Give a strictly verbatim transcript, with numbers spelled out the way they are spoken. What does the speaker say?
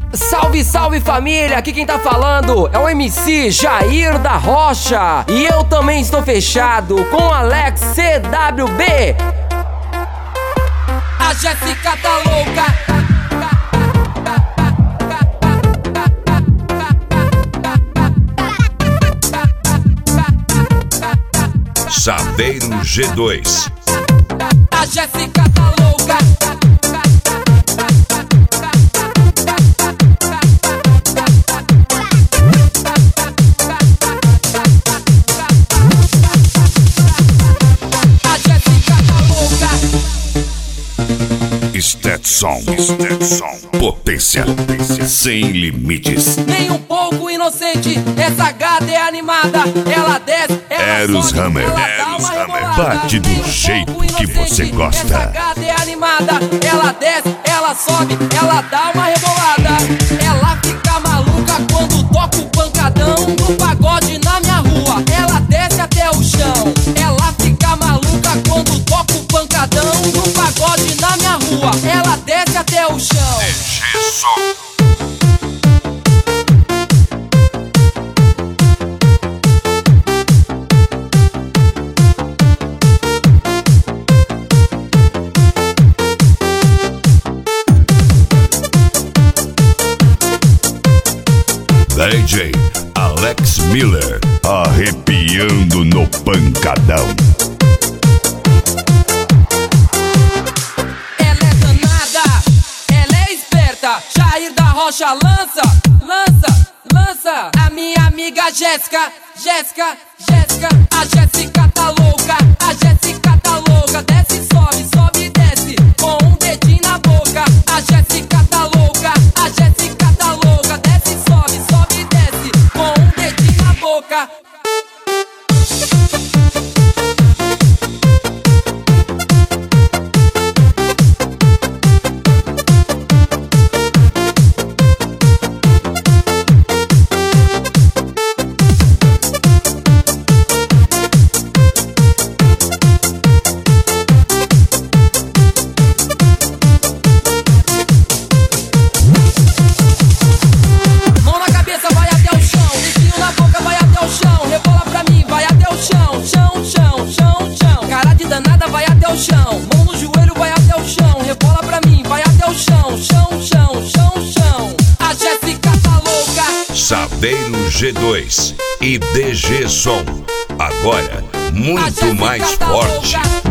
Salve, salve família, aqui quem tá falando é o M C Jair da Rocha. E eu também estou fechado com Alex C W B. A Jéssica tá louca. Saveiro G dois. A Jéssica tá louca. A Jéssica tá louca. Stetson, Stetson, potência, potência sem limites. Nem um pouco inocente, essa gata é animada. Ela desce, ela Eros sobe, Hammer, ela dá Eros uma Hammer. rebolada. Bate do Nem um jeito pouco que você inocente, gosta. Essa gata é animada, ela desce, ela sobe, ela dá uma rebolada. Ela fica maluca quando toca o pancadão no pagode na minha rua. Ela desce até o chão. Ela fica maluca quando toca o pancadão no pagode na minha rua. Ela desce até o chão. D G Som. D J Alex Miller, arrepiando no pancadão. Ela é danada, ela é esperta. Jair da Rocha lança, lança, lança. A minha amiga Jéssica, Jéssica, Jéssica. A Jéssica tá louca, a Jéssica tá louca. Desce, sobe, sobe e desce, com um dedinho na boca. A Jéssica tá louca, a Jéssica tá louca. Desce, sobe, sobe e desce, com um dedinho na boca. Mão na cabeça, vai até o chão. Dedinho na boca, vai até o chão. Rebola pra mim, vai até o chão. Chão, chão, chão, chão. Cara de danada, vai até o chão. Mão no joelho, vai até o chão. Rebola pra mim, vai até o chão. Chão, chão, chão, chão. A Jéssica tá louca. Saveiro G dois e D G Som. Agora, A muito Jéssica mais tá forte. louca.